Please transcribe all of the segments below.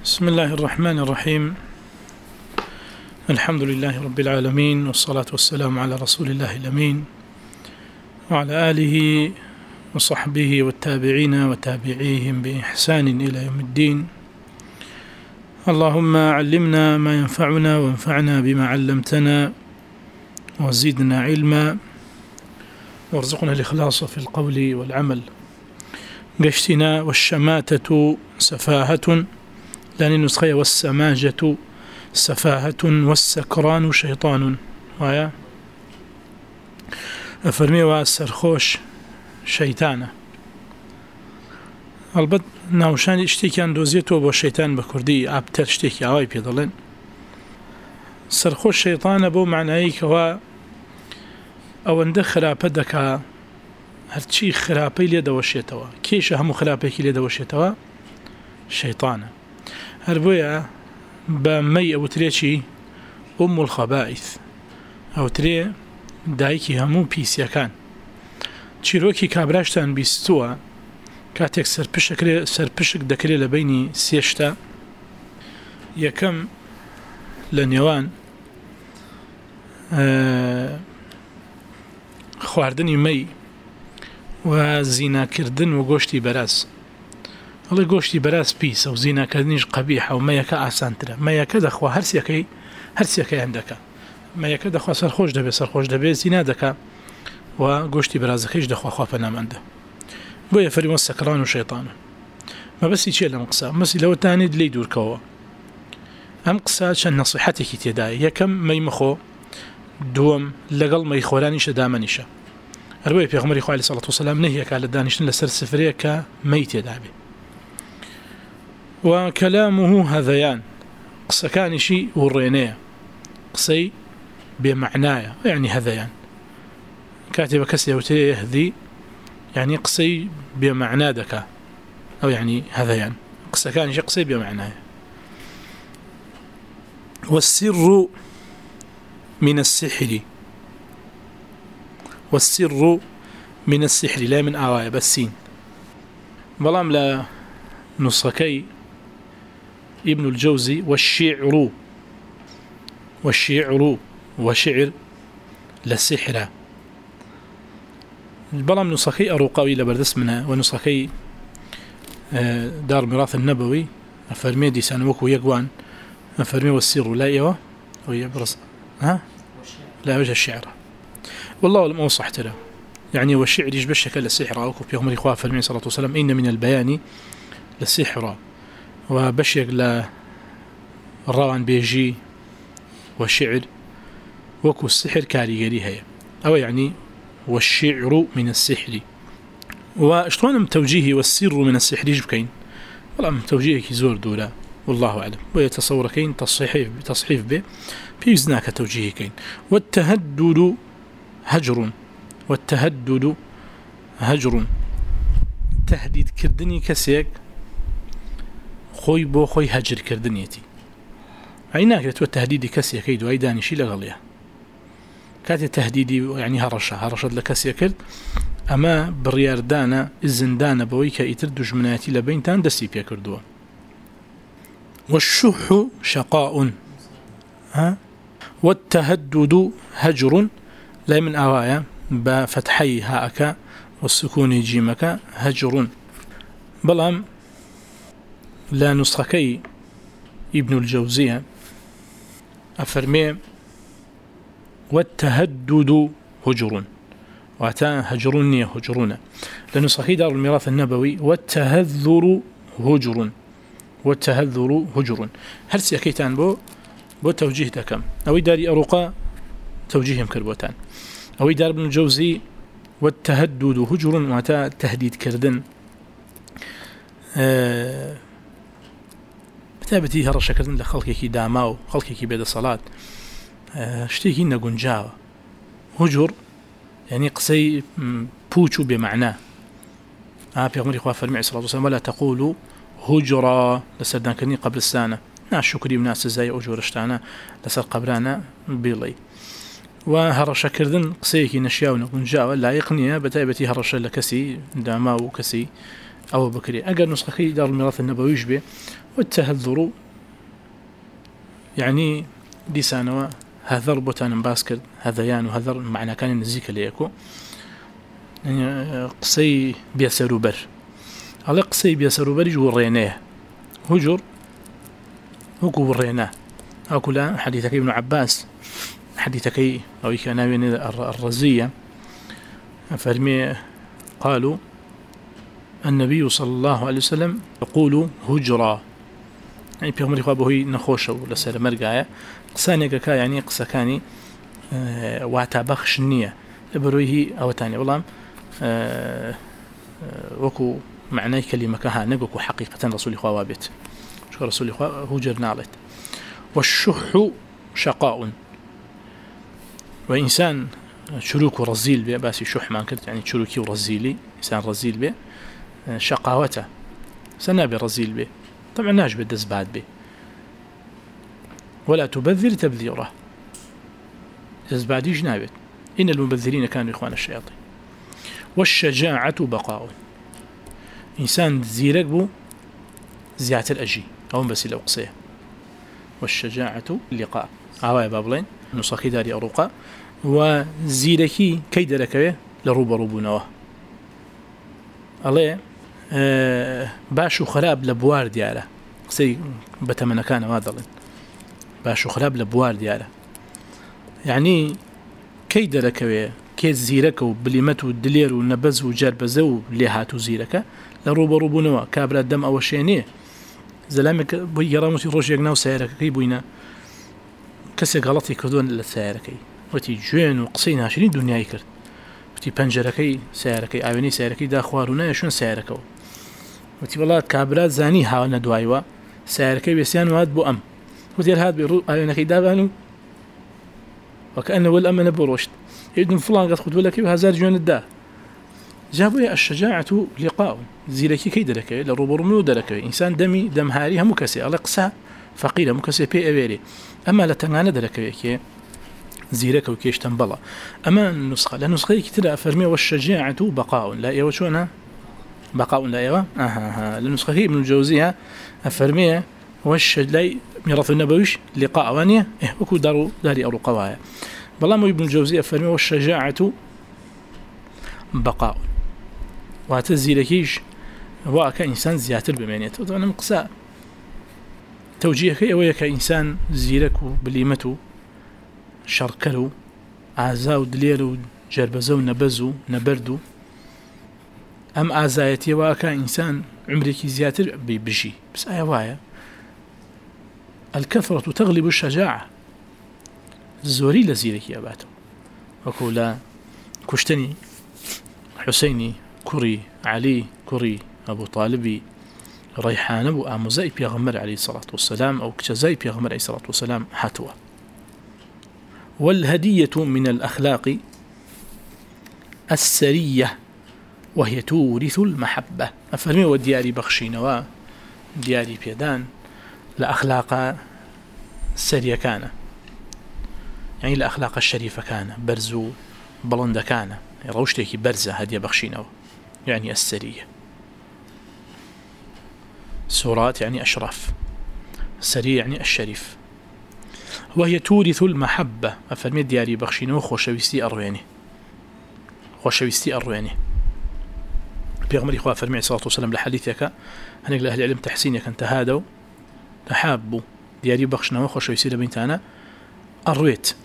بسم الله الرحمن الرحيم. الحمد لله رب العالمين، والصلاة والسلام على رسول الله الأمين وعلى آله وصحبه والتابعين وتابعيهم بإحسان إلى يوم الدين. اللهم علمنا ما ينفعنا وانفعنا بما علمتنا وزدنا علما وارزقنا الإخلاص في القول والعمل. قشتنا والشماتة سفاهة، لأن النسخة والسماجة سفاهة والسكران شيطان. ويا أفرمي والسرخوش شيطانة. البت ناوشان اشتكي عن دوزيته والشيطان بكردي عبتر اشتكي عواي بيضلين. سرخوش شيطان بو معناه كوا أو اند خرابة دكا هرچی خراپەی لێ دەوەشێتەوە. کێشە هەموو خراپێکی لێ دەوەشێتەوە؟ شەیطانە. هەر بۆیە بە مەی ئەوترێکی ئوم الخەبائث، ئەوترێ دایکی هەموو پیسیەکان. چیرۆکی کابراشتان بیستووە کاتێک سەرپشک دەکرێت لە بینی سێشتا. یەکەم لە نێوان خواردنی مەی و زیناکردن و گۆشتی بەراز. هەڵی گۆشتی بەراز پیسە و زیناکردنیش قەبیحە و مەیەکە ئاسانترە. مەیەکە دەخوا هەرسیەکەیان دەکا. مەیەکە دەخوا سەرخۆش دەبێت زینا دەکا و گۆشتی بەرازەکەیش دەخوا خوا پەنامەندە. بۆیە فەرمووە سەکران و شەیطانە. مەبەستی چیە لەم قسە؟ مەسی لەوەتانێت لێی دوورکەوە. ئەم قسە چەند نەسیحەتێکی تێدایە. یەکەم مەی مەخۆ، دووەم لەگەڵ مەیخۆرانیشە دامەنیشە. هەروەی پێغەمبەری خوا عەلەیهی سەڵاتو وسەلام نەهیەکە لە دانیشتن لەسەر سفرەیەک کە مەی تێدا بێ. و کەلامه هەذەیان، قسەکانیشی وڕێنەیە، قسەی بێمەعنایە، یعنی هەذەیان. کاتێ بە کەسێ وتێ یەهدی، یعنی قسەی بێمەعنا دەکا، ئەو یعنی هەذەیان. قسەکانیشی قسەی بێمەعنایە. والسر من السحر، والسر من السحر لا من آوايا بالسين. بلام لا نسخكي ابن الجوزي والشعر، والشعر وشعر للسحر. بلام نسخكي أروقاوي لبردس منها، ونسخكي دار ميراث النبوي أفرمي دي سانوكو يقوان أفرمي والسر لا إيوه ويبرص لا وجه الشعر. والله لم أوصحت له، يعني والشعر يشبه شكل السحر. أو بيغمر إخوة فرمي صلى الله عليه وسلم إن من البيان للسحر، وبشيق للروان بيجي والشعر وكو السحر كاريغري هي، أو يعني والشعر من السحر. واشتوانا توجيهي والسر من السحر يجبكين، والله توجيهي كيزور دولا والله أعلم. ويتصوركين تصحيف به بيزناك توجيهي كين. والتهدد هجر، والتهدد هجر، تهديد كردني كسيك خوي بو خوي هجر كردنيتي. عيناك لتو التهديد كسيك يدو أي دانشي لغليها كاتي تهديدي يعني هرشت لكسيك كرد، أما بريار دانا الزندان بويك يتردو جمناتي لبينتان دسي بيا كردوا. والشح شقاء، والتهدد هجر لا من آوايا بفتحي هاءك والسكون جيمك هجر. بلام لا نسخكي ابن الجوزية أفرمي والتهدد هجر، واتا هجرني هجرون. لنسخكي دار الميراث النبوي والتهذر هجر، والتهذر هجر. هل سيكيتان بو توجيه دكم أو داري أروقا توجيههم كربوتان، أو دار ابن الجوزي والتهدد هجر، واتا تهديد كردن. بتابتي هرشا كردن لخلقكي داماو، خلقكي بيد الصلاة شتيكي نقنجاو. هجر يعني قصي بوچو بمعناه. بيغمر إخوة فرمي صلى الله عليه وسلم ولا تقولوا هجرا لسردان كرني قبل السنة، ناس شكري وناس زي أجورشتانا لسر قبرانا بيلي. وهرشا كردن قصيكي نشياو نقنجاو لا يقنية بتابتي هرشا لكسي داماو كسي أو بكري أجر نسخة دار الميراث النبوي يشبه والتهذر يعني لسانه هذر بوتان باسكر هذيان وهذر معنى كان نزيك ليكو يعني قصي بيسروبر على قصي بيسروبر يجور ريناه هجر هو ريناه أو كلا حديثك ابن عباس حديثك أو كان الرزية فرمي قالوا النبي صلى الله عليه وسلم يقول هجرا يعني بيغمر إخوابه نخوشه ولا سير مرقايا قسانيك كا يعني قسكاني واتابخش النية لبرويه أو تاني والله وكو معناه كلمة كها نقوكو حقيقة رسول إخوة وابت شكرا رسول إخوة هجر نالت والشح شقاء وإنسان شروك ورزيل بي باسي شح ما كنت يعني شروكي ورزيلي إنسان رزيل بي شقاوته سنابي رزيل بي طبعا ناجب الدزباد به ولا تبذر تبذيره دزبادي جنابت إن المبذرين كانوا إخوان الشياطين والشجاعة بقاء إنسان زيرك بو زيادة الأجي أو بس الأقصية والشجاعة اللقاء عوايا بابلين نسخي داري أروقا وزيركي كيد لك لروب روبونوه الله باش وخراب لبوار دياله قصي بتمنى كان واضل باش وخراب لبوار دياله يعني كيد لك كيد زيرك وبليمت والدلير والنبز وجربزو لهاتو زيرك لروب روبونوا كابرا الدم او شينيه زلامك بيراموس روجيغنا سيرك كي بوينا كسي غلطي كردون لسيرك وتي جوين وقصين 20 دنيا يكرد وتي بنجركي سيرك اويني سيرك دا خوارونه شون سيرك وتي والله كابرا زاني هاونا دوايوا سيرك بيسيان واد بو ام ودير هاد بيرو اويني دابانو وكانه والامن بروشت يدن فلان قد خذ لك هزار جون الدا جابوا الشجاعة لقاء زيلكي كيد لك لروبرمو دلك إنسان دم هاريها مكسي على قصة فقيرة مكسي بي أبيري أما لتنغانا دلك كي زيلك وكيش تنبلا أما النسخة كتير أفرمي والشجاعة بقاء لا إيوه شو أنا بقاء لا إيوه النسخة هي من الجوزية أفرمي والشجاعة ميراث النبويش لقاء وانية وكو داري أرو قوايا بلا مو ابن الجوزية فرمي والشجاعة بقاء واتزيلكيش واكا إنسان زياتر بمعنيته طبعا مقصاء توجيهك ويك إنسان زيرك بليمته شركلو عزاو دليلو جربزو نبزو نبردو أم عزايتي واكا إنسان عمرك زياتر بيجي بس وايا الكثرة تغلب الشجاعة زوري لزيرك يا باتو وكولا كشتني حسيني كري علي كري أبو طالبي ريحان أبو آموزاي بيغمر عليه الصلاة والسلام أو كتزاي بيغمر عليه الصلاة والسلام حتوى والهدية من الأخلاق السرية وهي تورث المحبة أفرمي ودياري بخشينوا دياري بيدان لأخلاق السرية كان يعني الأخلاق الشريفة كان برزو بلند كان روشتك برزة هدية بخشينوا يعني السرية سورات يعني أشرف السرية يعني الشريف وهي تورث المحبة أفرمي دياري بخشينوا خوشويستي أرويني بيغمر إخوة فرمي صلى الله عليه وسلم لحديثك هنقل لأهل العلم تحسينك أن تهادوا تحابوا دياري بخشنوا خوشويستي لبنتانا أرويت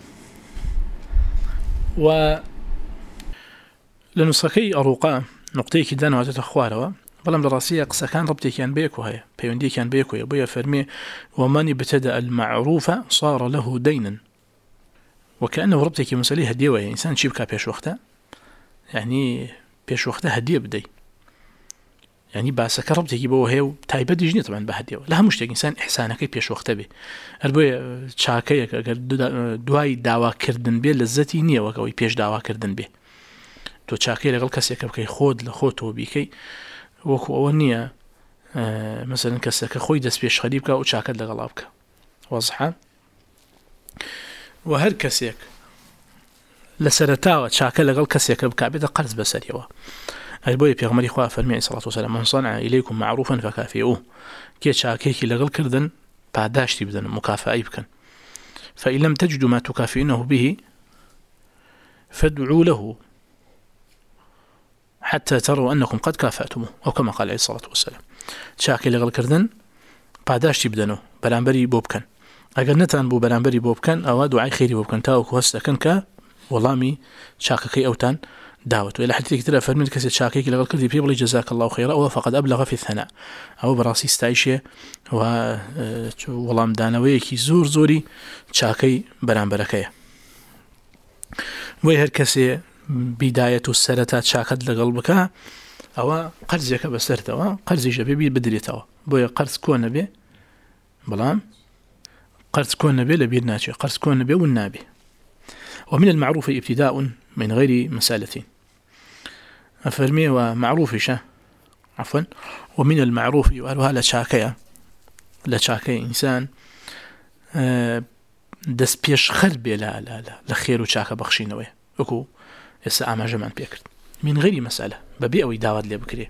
و لنسخي أروقا نقطي كدان وتتخواروا بلام دراسية قصة كان ربطي كان بيكو هيا بيوندي كان بيكو يبويا فرمي ومن ابتدأ المعروف صار له دينا وكأنه ربطي كي مسألة هدية وهي إنسان شبكة بيش وقتها يعني بيش وقتها هدية بدي يعني باسك ربطي كي بوه هيو تايبة ديجني طبعا بهدية لها مشتاق إنسان إحسانك بيش وقتها بي البويا تشاكي دواي داوا كردن بي لذتي نية وكوي بيش داوا كردن بي تو تشاكي لغل كسيك بكي خود لخوتو بيكي وكو أولنية مثلا كسيك خوي دس بيش خريبك وتشاكد لغلابك واضحة وهر كسيك لسرتاوة تشاكي لغل كسيك بكابي دا قرز بسريوه هاي بوي بيغمري خواه فرمي عليه الصلاة والسلام من صنع إليكم معروفا فكافئوه كي شاكيكي لغل كردن بعداشتي بدن مكافأة بكن فإن لم تجدوا ما تكافئونه به فادعوا له حتى تروا أنكم قد كافأتموه أو كما قال عليه الصلاة والسلام شاكي لغل كردن بعداشتي بدنه بلانبري بوبكن أقل نتان بو بلانبري بوبكن أو دعاء خيري بوبكن تاوك وهستكن كا والله شاككي أوتان دعوت وإلى حديث كتير فرمي كسر شاكيكي لغل كردي بيبلي جزاك الله خيرا أو فقد أبلغ في الثناء أو براسي استعيشه والله مدانويكي زور زوري شاكي بلانبركيه وهر كسي بداية السرطات شاكد لقلبك أو قرزك بسرته قرزي جبي بدريته بويا قرز كون نبي بلام قرز كون نبي لبير ناتشي قرز كون نبي والنابي ومن المعروف ابتداء من غير مسالة أفرمي ومعروف عفوا ومن المعروف وهذا لشاكي إنسان دەست پێش خەر بێ لە خێر و چاکە بەخشینەوەی وەکو ئێستا ئاماژەمان پێکرد من غیری مەسەلە بەبێ ئەوەی داوات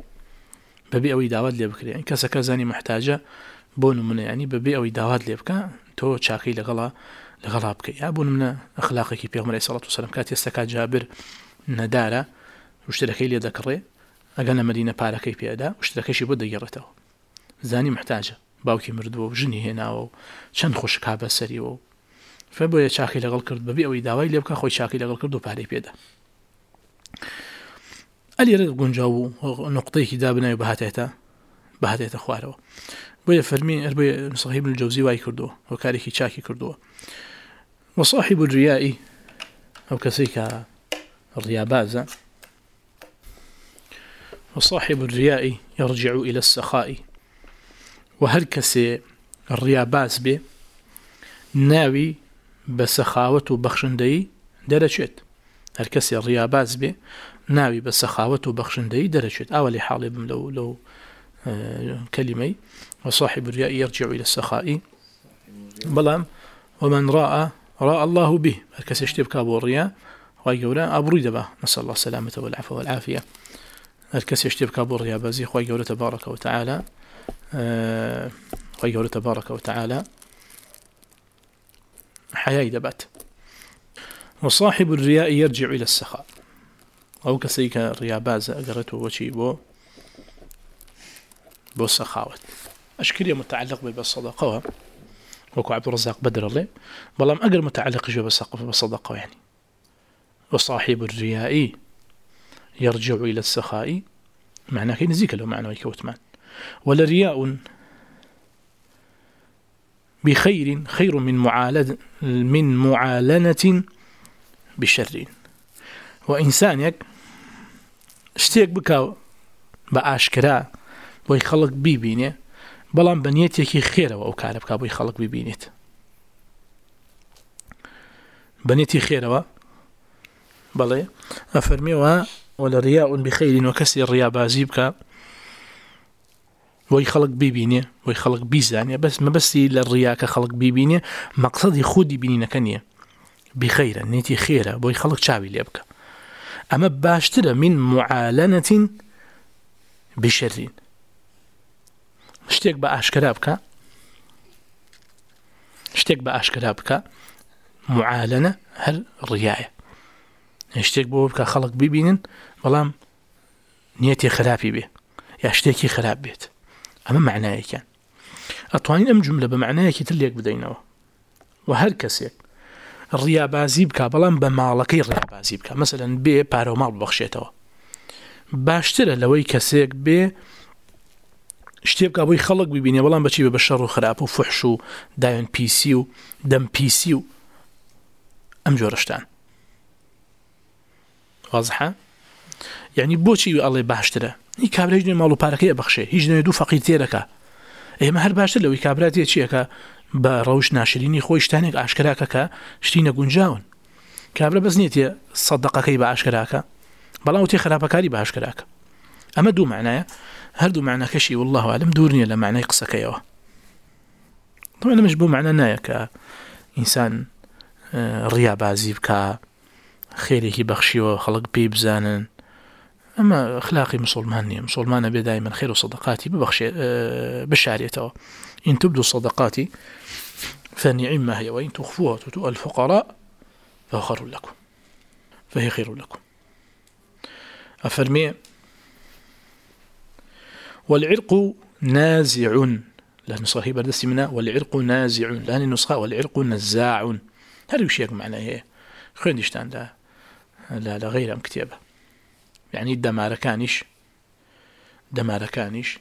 لێ بکرێ کەسەکە زانی محتاجە بۆ نمونە ینی بەبێ ئەوەی داوات لێ بکە تۆ چاکەی لەگەڵا بکەی یا بۆ نمونە ئەخلاقێکی پێغەمبەر عەلەیهی سەڵات وسەلام کاتی ئێستاکە جابر نەدارە وشترەکەی لێ دەکڕێ ئەگەر لە مەدینە پارەکەی پێدا وشترەکەیشی بۆ دەگێڕێتەوە زانی محتاجە باوکی مردووە و ژنی هێناوە و چەند خۆشکا بەسەریەوە فبويا شاكي لغل كرد ببيع ويداوي ليبكا خوي شاكي لغل كرد وباري بيدا اللي يرد قنجاو نقطي كدابنا بهاتيتا خوارو بويا فرمي بويا صاحب الجوزي واي كردو وكاريكي شاكي كردو وصاحب الرياء أو كسيكا الريابازة وصاحب الرياء يرجع إلى السخاء وهركسي الرياباز به ناوي بسخاوة وبخشندي درجت هركسي الرياباز به ناوي بسخاوة وبخشندي درجت أولي حالي بم لو كلمي وصاحب الرياء يرجع إلى السخاء بلام ومن رأى الله به هركسي اشتبك أبو الرياء ويقولا أبريد به نسأل الله السلامة والعفو والعافية هركسي اشتبك أبو الرياء بازي ويقولا تبارك وتعالى حياة دبات وصاحب الرياء يرجع إلى السخاء أو كسيك الريابازة أقرته وشي بو السخاوة أشكالية متعلق بالصدقة وكو عبد الرزاق بدر الله بلام أقر متعلق بالصدقة يعني وصاحب الرياء يرجع إلى السخاء معناه كي نزيك له معنى ويكوتمان ولا رياء بخير خير من معالنة بشر وإنسانك اشتيك بك بأشكرا ويخلق بيبينه بلان بنيتك خير وأكاربك ويخلق بيبينت بنيتي خير بلي أفرمي ولا رياء بخير وكسر الرياء بازيبك ويخلق بيبينه ويخلق بيزانه بس ما بس للرياء كخلق بيبينه مقصدي خودي بيني كنيه بخير نيتي خيره ويخلق شعبي ليبك أما باشترى من معالنة بشر اشتيك بأشكرابك معالنة هل الرياء اشتيك بوبك خلق بيبينن بلام نيتي خرابي به يا اشتيكي خراب بيت أما معناه كان أطوانين أم جملة بمعناه كتليك بدينه وهر كسيك الريابازي بك بلان بمالكي الريابازي بك مثلا بي بارو مال ببخشيته باشترى لوي كسيك بي اشتيبك أبوي خلق ببيني بلان بشي ببشر وخراب وفحش وداين بيسي ودم بيسي أم جورشتان واضحة يعني بوشي الله باشترى هی کابرا هیچ مالو پارەکەی بەخشێ هیچ دوو فەقیر تێرەکە ئێمە هەر باشتر لەوەی کابراتێ چیەکە بە ڕەوش ناشرینی خۆی شتانێک ئاشکراکە کە شتی نەگونجاون کابرا بەس نییە سەدەقەکەی بە ئاشکراکە بەڵام تێ خراپەکاری بە ئاشکراکە ئەمە دوو معنایە هەردوو معناکەشی والله عالم دوور نییە لە معنای قسەکەیەوە طبعا لەمەش بۆ معنا نایە کە ئینسان ڕیابازی بکە خێرێکی بەخشیەوە خەڵک پێی بزانن أما أخلاقي مسلمانية مسلمانة بدائما خير صدقاتي بشاريته إن تبدوا الصدقات فنعم هي وإن تخفوها وتؤتوا الفقراء فهي خير لكم أفرمي والعرق نازع لأن صاحب الدرس منا والعرق نازع لأن النسخة والعرق نزاع هل يشيك معناه هي خير ديشتان لا غير أم كتابة يعني دمار كانش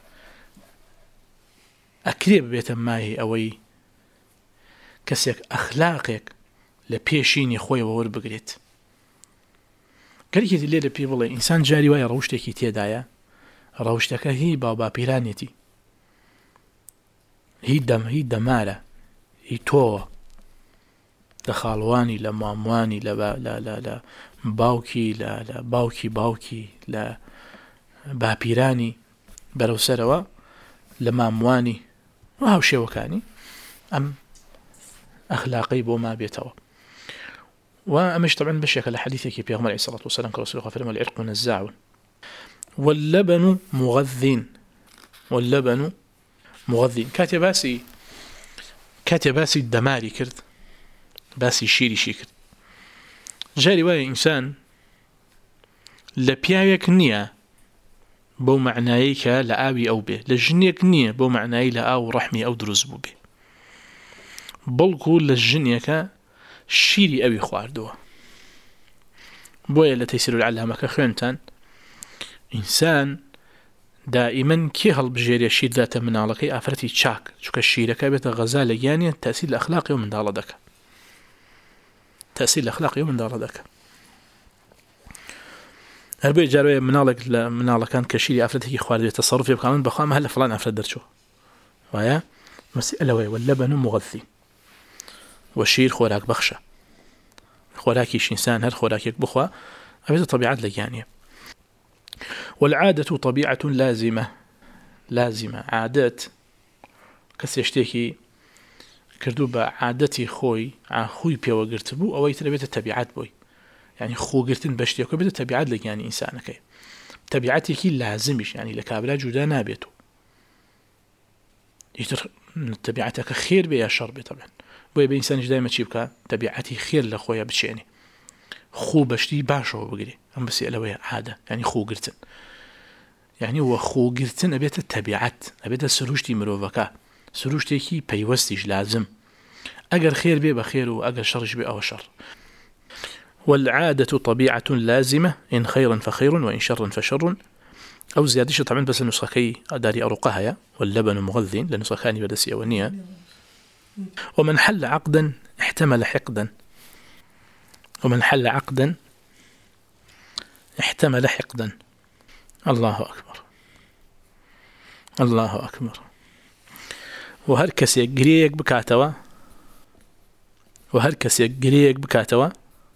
أكريب بيتا ماهي أوي كسيك أخلاقك لبيشيني خوي وور بقريت قالك الليلة بي والله إنسان جاري ويا روشتكي تيدايا روشتك هي بابا بيرانيتي هي دمارة هي توه لخالواني لمامواني لا باوكي لا باوكي لا باپیرانی بەرەو سەرەوە لە ماموانی و هاوشێوەکانی ئەم ئەخلاقی بۆ ما بێتەوە و ئەمەش طبعا بەشێکە لە حەدیثێکی پێغەمبەر عەلەیهی سەڵاتو وسەلام کە ڕەسوڵ خوا فەرمووی العرق نزاع واللبن مغذٍ کاتێ باسی دەماری کرد باسی شیریشی کرد جاری وایە ئینسان لە پیاوێک نییە بۆ معنایی کە لە ئاوی ئەو بێ لە ژنێک نییە بۆ معنایی لە ئاو ڕەحمی ئەو دروست بوو بێ بەڵکو لە ژنێکە شیری ئەوی خواردووە بۆیە لە تەیسیر العەلامەکە خوێنتان ئینسان دائما کێ هەڵبژێرێ شیر داتە مناڵەکەی ئافرەتی چاک چونکە شیرەکە بێتە غەزا لە گیانیە تەسیر لە ئەخلاقی و منداڵە دەکە هەر بۆیە جارۆیە مناڵێک لە مناڵەکان کە شیری ئافرەتێکی خواردوێت تەسەڕوفی بکەن بەخوا هەر لە فڵان ئافرەت دەرچوو وایە مەسئلە ئەوەیە واللبن مغذٍ وشیر خۆراک بەخشە خۆراکیش ئینسان هەر خۆراکێک بخوا ئەبێتە طبیعەت لە گیانیە والعادة طبيعة لازمة عادات كسي شتێکی کردو بە عادەتی خۆی پێوەگرت بوو ئەوەی تر بێتە تەبیعەت بووی يعني خوگرتن بە شتێکە بێتە تەبیعەت لە گیانی ئینسانەکەی تەبیعەتێکی لازمیش يعني لە کابرا جودا نابێت و ئیتر تەبیعەتەکە خێر بێ یا شەڕ بێ طبعا بۆیە بە ئینسانیش دایمە چی بکە تەبیعەتی خێر لە خۆیە بچێنێ خو بەشتی باشەوە بگرێ ئەم بەسی ئەلەوەیە عادە يعني خوگرتن يعني وە خوگرتن ئەبێتە تەبیعەت ئەبێتە سروشتی مرۆڤەکە سروشتێکی پەیوەستیش لازم ئەگەر خێر بێ بە خێر و ئەگەر شەڕش بێ ئەوە شەڕ والعادة طبيعة لازمة إن خيرا فخير وإن شرا فشر أو زيادة طبعا بس النسخكي داري أرقها واللبن مغذٍ لنسخاني بدسي أولنية ومن حل عقدا احتمل حقدا الله أكبر وهر كسي قريق بكاتوا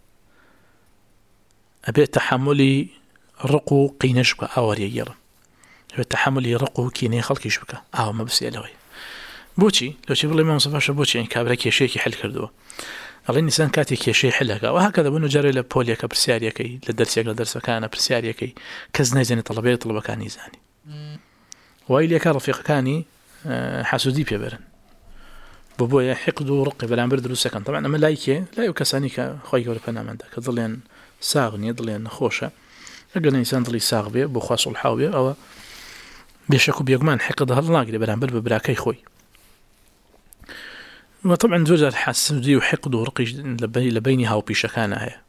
أبي تحملي رقو قينش بك أوري يرى أبي تحملي رقو كيني خلقيش بك ما بس يلوي بوشي لو شوف لي ما نصفش بوشي إن كابرا كيشي كحل كردوه الله الإنسان كاتي كيشي حلها وهكذا بنو جاري لبوليا كبرسياريا كي لدرس كان برسياريا كي كزني زين طلبة كاني زاني وإلي كان رفيق كاني حسودي بيبرن بابويا حقدو رقي بلان برد سكن طبعا أما لا يكساني كخوي ولا فنا من ذاك ظلين ساغني ظلين خوشة أجل الإنسان ظلي ساغ بيه بخواص الحاوية أو بيشكو بيجمان حقد هالناقل بلان برد ببراكي خوي وطبعا زوج الحسودي وحقدو رقي لبينها وبيشكانها هي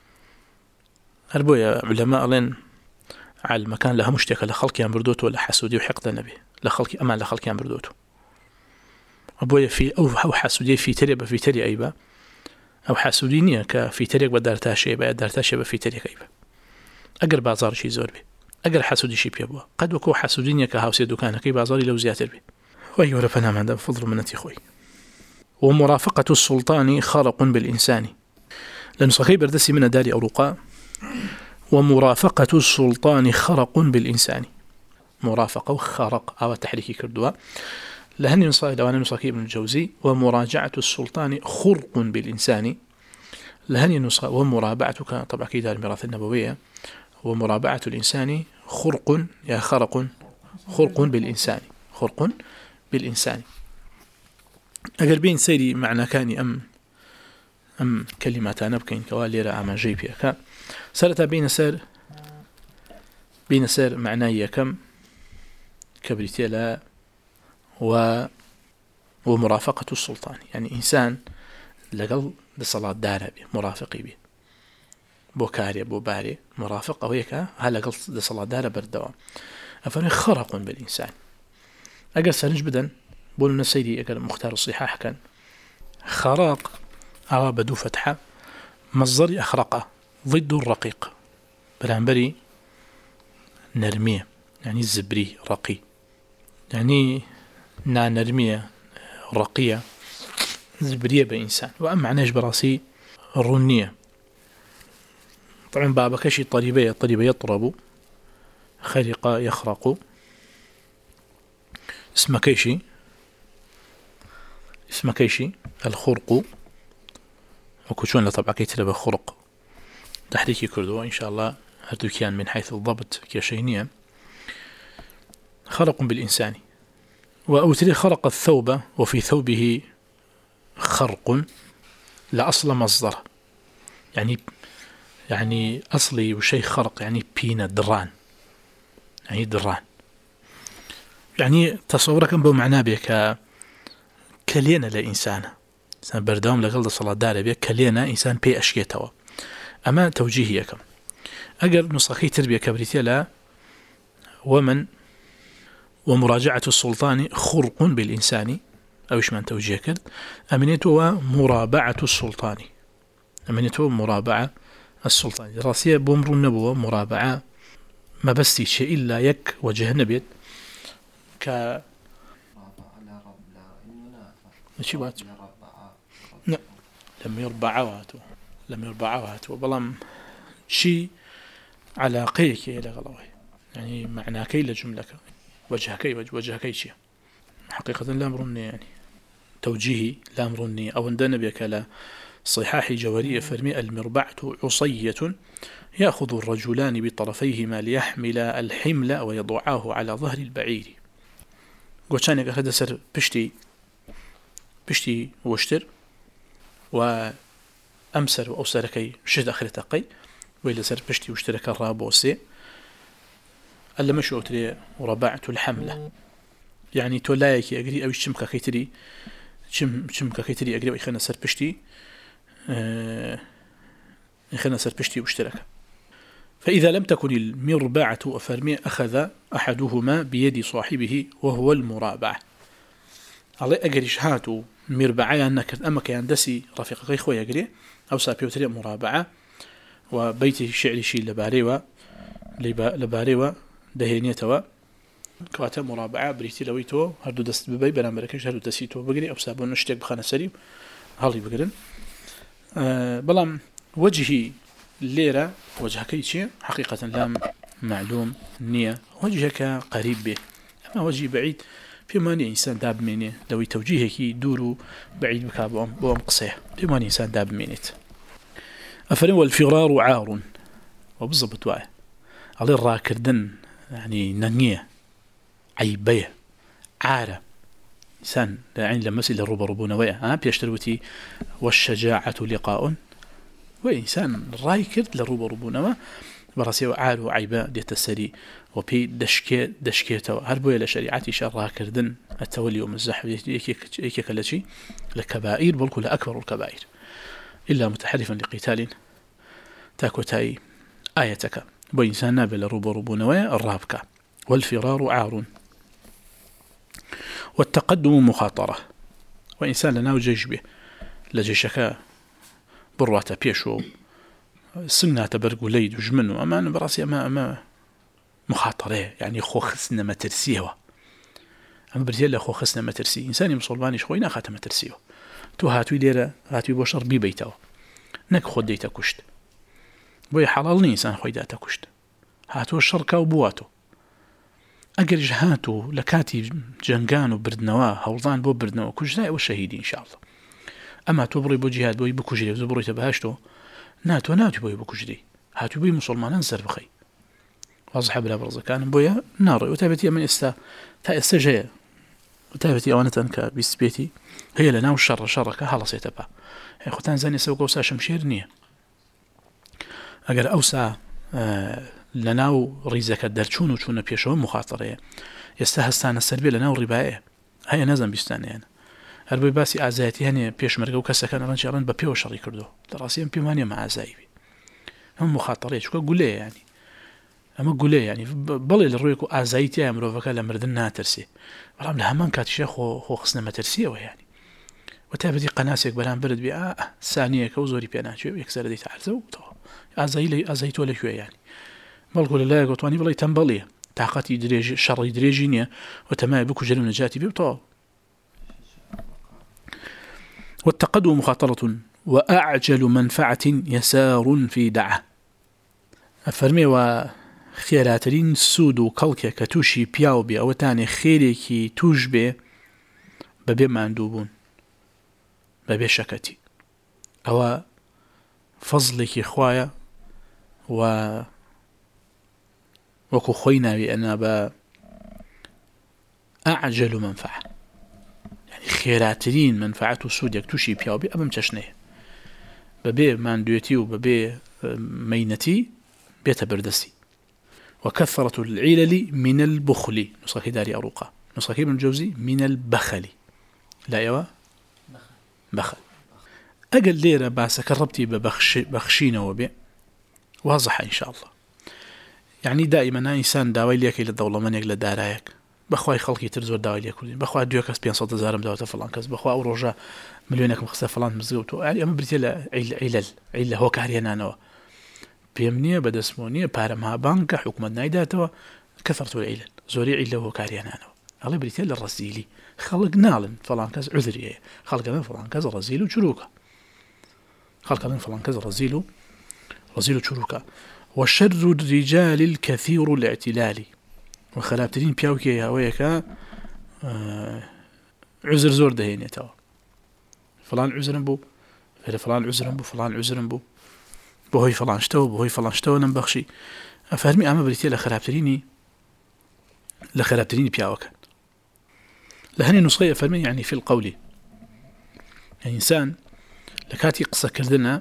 هربويا علماء لين على المكان لها مشتكى لخلق ينبردوت ولا حسودي وحقد النبي لخلق أمان لخلق ينبردوت أبويا في أو حسودي في تري أيبا أو حسودينية كفي تريك بدارتها شيء في تريك أيبا أقر بازار شي زور بي أقر حسودي شي بيبوا قد وكو حسودينية كهاوسي دوكان كي بازاري لو زياتر بي ويورا فنام هذا فضل منتي خوي ومرافقة السلطان خرق بالإنسان لأن صخي بردسي من داري أوروقا ومرافقة السلطان خرق بالإنسان مرافقة وخرق أو تحريكي كردوا لهني نصاي لوانا نصاكي ابن الجوزي ومراجعة السلطان خرق بالإنسان لهني نصاي ومرابعتك طبعا كي دار الميراث النبوية ومرابعة الإنسان خرق يا خرق خرق بالإنسان خرق بالإنسان. أقل بين سيري معنى كاني أم كلمات نبكين كواليرا أما جيبيا سرت بين سير معناه كم كبريتيلا ومرافقة السلطان، يعني إنسان لقل بصلاة دارة به مرافقي به بوكاري بوباري مرافقة ويك هلا قل بصلاة دارة بالدوام أفرق خرق بالإنسان. أقل سنج بدن بقولنا سيدي أقل مختار الصحاح كان خراق أو بدو فتحة مصدر أخرقه ضد الرقيق برانبري نرمية يعني الزبري رقي يعني نرمية رقية زبرية بإنسان. وأما معناش براسي الرنية طبعا بابا كشي طريبية يطرب خرق يخرق اسم كيشي الخرق وكشون طبعا كيتلب خرق تحريكي كردو إن شاء الله هردو كان من حيث الضبط كشينية خرق بالإنسان. وأوتري خرق الثوب وفي ثوبه خرق لأصل مصدر يعني أصلي وشيء خرق يعني بينا دران يعني تصورك بمعنى بك كلينا لإنسان بردوم لقلد صلاة دارة بك كلينا إنسان بي أشكيتوا. أما توجيهيكم أقل نسخي تربية كبريتيا لا ومراجعة السلطان خرق بالإنسان أو إيش من توجيه كد أمنيته ومرابعة السلطان مرابعة السلطان راسية بأمر النبوة مرابعة ما بستي شيء إلا يك وجه نبيت ك نشيبات لم يربع واتو بلام شيء على قيك إلى غلوه يعني معنى كي لجملك وجهكي شيء حقيقة لا أمرني يعني توجيهي لا أمرني أو أندنا بك لا صحاح جوارية فرمي المربعة عصية يأخذ الرجلان بطرفيهما ليحمل الحمل ويضعاه على ظهر البعير. قوشانك هذا سر بشتي واشتر وأمسر وأوسركي شد آخر تقي وإلى سر بشتي واشترك الرابوسي ألا مشو أتري وربعت الحملة يعني تولايك أجري أو شمكا كيتري شمكا كيتري أجري ويخلنا سر بشتي واشترك. فإذا لم تكن المربعة أفرمي أخذ أحدهما بيد صاحبه وهو المرابعة. على أجريش هاتو مربعة أنك أما كان دسي رفيق غير خوي أجري أو سابيوتري مرابعة وبيت الشعر شيء لباريوة دهينيتوا كواتا مرابعة بريتي لويتو هردو دست ببي بنا مركش هردو دسيتو بقري أو سابون نشتك بخانة سريب هالي بقرن بلام وجهي الليرة وجهك شيء حقيقة لا معلوم نية وجهك قريب به. أما وجهي بعيد في ماني إنسان داب مني لو توجيهك دورو بعيد بكابهم بوم قصيح في ماني إنسان داب منيت. أفرن والفرار عار وبالضبط واعي على الراكردن يعني ننية عيبية عارة إنسان عين لمس إلى الربا نوية بيشتروتي والشجاعة لقاء وإنسان رايكرد للربا نوية براسي وعار وعيبة ديت السري وبي دشكيته هربوا إلى شريعتي راكردن التولي ومزح يكي كالشي لكبائر بل كل أكبر الكبائر إلا متحرفا لقتال تاكوتاي آيتك وإنسان نابل ربا نوية الرابكة. والفرار عار والتقدم مخاطرة وإنسان لنا جيش به لجيشك برواتا بيشو سنة تبرقو ليد وجمنو أمان براسي أما مخاطرة يعني خو خسنا ما ترسيه أما برتيلا خو خسنا ما ترسيه إنساني مصلباني شخوينا خاتم ما ترسيه تو هاتوي ليرة هاتوي بوشر بي بيتاو نك خود ديتا كشت بوي حلالني إنسان خوي داتا كشت هاتو الشركة وبواتو أجرج هاتو لكاتي جنجان وبردنوا هولضان بو بردنوا كجزاء والشهيدين إن شاء الله. أما تبري بو جهاد بوي بكجري وزبري تبهاشتو ناتو بوي بكجري هاتو بوي مسلمان انزر بخي واضح بلا برز كان بويا نار وتابتي من تا استجاء وتابتي أوانة أنك بيستبيتي هي لنا والشر شرك خلاص يتبع خوتان زاني سوق وسا شمشير نية أجر أوسا لنا وريزك الدرشون وشون بيشون مخاطرة يستهستان السربية لنا والرباية هيا نازم بيستاني أنا هربي باسي أعزائتي هني بيش مرقو كسا كان رنجارن ببيو شري كردو دراسيا بيمانيا مع أعزائي هم مخاطرة شو قولي يعني أما قولي يعني بلي للرويكو أعزائتي يا مروفك لمردنا ترسي برام لهمان كاتشي خو خصنا ما ترسيه يعني وتابدي قناسك بلان برد بي ثانية كوزوري بياناتشو يكسر دي تعرزو أعزائتو ولا شوية يعني بلقول الله يقوطواني بلي تنبليه تعقاتي يدريج شر يدريجينيا وتماي بكو جلو نجاتي بيبطال والتقدم مخاطرة وأعجل منفعة يسار في دعه أفرمي وخيراترين سودو كالكي كتوشي بياو بي أو تاني خيريكي توش بي ببي ماندوبون ببي شكتي أو فضلك خوايا وكو خوينا بأنا أعجل منفعة يعني خيراترين منفعة سودك توشي بياو بي أبم تشنيه ببي ماندويتي وببي مينتي بيت بردسي وكثرة العلل من البخل نسخة داري أروقة نسخة ابن الجوزي من البخل لا يوا بخل أقل ليرة باسا كربتي ببخشين وبي واضح إن شاء الله يعني دائما إنسان داوي ليك إلى الدولة من يقل دارايك بخواي خلقي ترزور داوي ليك بخواي دوكاس بيان صوت زارم داوة فلان كاس بخواي أوروجا مليونك مخصة فلان مزقوتو يعني أما بريتي علل هو كهريانا نوا بيمنية بدسمونية بارمها بانك حكومة نايداتوا كثرة العلل زوري علة هو كهريانا نوا الله بريتي للرسيلي خلق نالن فلان كاس عذري خلق فلان كاس رزيل وشروكا خلق فلان كاس رزيل وشروكا وشر الرجال الكثير الاعتلال وخلابترين بياوكي هاويكا عذر زور دهيني توا فلان عذرن بو فلان عذرن بو فلان عذرن بو بوهي فلان شتو نمبخشي أفهمي أما بريتي لخرابتريني بياوكا لهني نسخية أفهمي يعني في القول يعني إنسان لكاتي قصة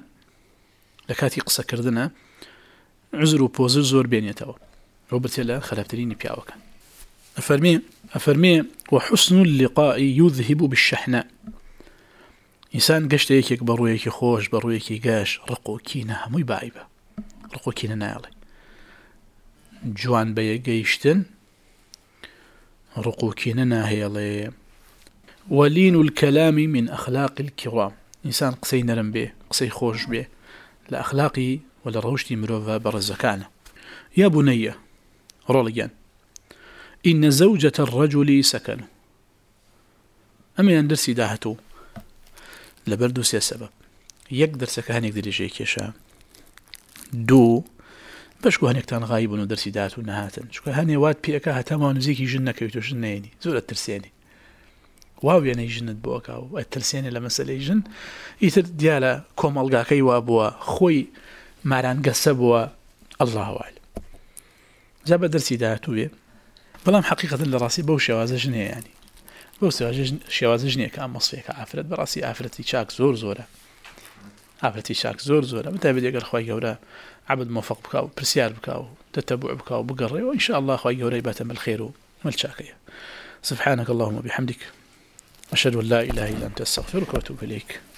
كردنا عذر وبوزر زور بين يتوا روبرتي لخرابتريني بياوكا أفرمي وحسن اللقاء يذهب بالشحناء إنسان قشت يكيك برويكي خوش برويكي قاش رقو كينا هموي باعيبا رقو كينا نايلي جوان بيا قيشتن رقو كينا ناهيلي ولين الكلام من أخلاق الكرام إنسان قصي نرم به قصي خوش به لأخلاقي ولا روشتي مروفا برزكانا يا بني روليان إن زوجة الرجل سكن أما يندرسي داهتو لبردو سيا سبب يقدر سكهان يقدر يجيك يشام دو بشكو هنيك تان غايبون ودرسي داتو نهاتن شكو هني واد بيكا هتاما ونزيكي جنة كيوتو جنيني زول الترسيني واو يعني جنة بوكا والترسيني لمسألة جن يتر ديالا كومالغا كي وابوا خوي ماران قسبوا الله أعلم جاب درسي داتو بي بلام حقيقة لراسي بوشي وازجني يعني بوشي وازجني كأم مصفيك عافرت براسي عافرتي شاك زور زورة متى بدي أقول خوي جورا عبد موفق بكاو برسيار بكاو تتبع بكاو بقري وإن شاء الله خوي جورا يباتم الخير والشاكية سبحانك اللهم وبحمدك أشهد أن لا إله إلا أنت أستغفرك وأتوب إليك